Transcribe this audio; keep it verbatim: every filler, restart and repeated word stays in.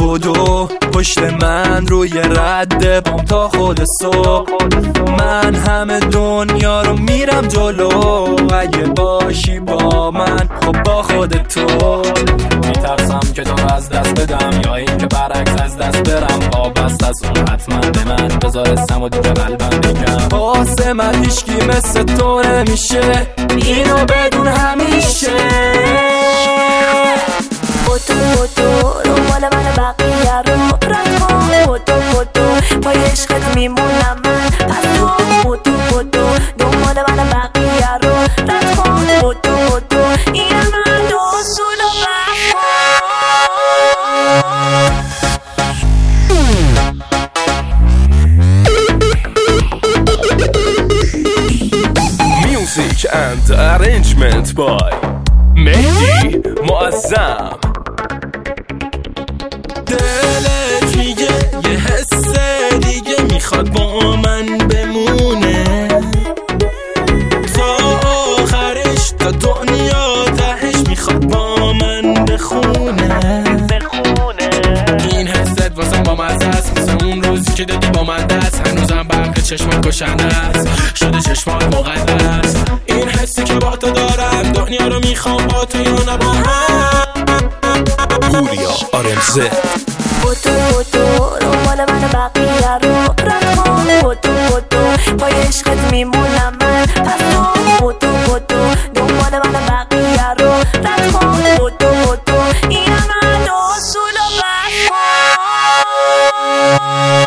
بدو پشت من روی رد پام تا خود صبح. من همه دنیا رو میرم جلو، اگه باشی با من خب با خودت تو. میترسم که تو رو از دست بدم، یا این که برعکس از دست برم. وابست از اون حتما به من بذارستم و دیگه قلبم بگم. واسه من هیچکی مثل تو نمیشه، اینو بدون همیشه. بودو بودو رو مال من بقیه رو رد کن. بودو بودو پای عشقت میمونم من، پس تو بودو بودو دنبال من بقیه رو رد کن. بودو بودو این من دو اصول و Music and arrangement by مهدی معظم. دلت میگه یه حس دیگه میخواد با من بمونه، تا آخرش تا دنیا تهش میخواد با من بخونه. این حست واسم با مزه است، مثل اون روزی که دادی با من دست. هنوزم برق چشمات کشنده است، شده چشمات مقدس. این حسی که با تو دارم دنیا رو میخوام با تو یا نه با هم. پوریا آرمزه. بودو بودو رو مال من بقیه رو رد کن. بودو بودو پای عشقت میمونم من، پس تو بودو بودو دنبال من بقیه رو رد کن. بودو بودو این من دو اصول و بس کن.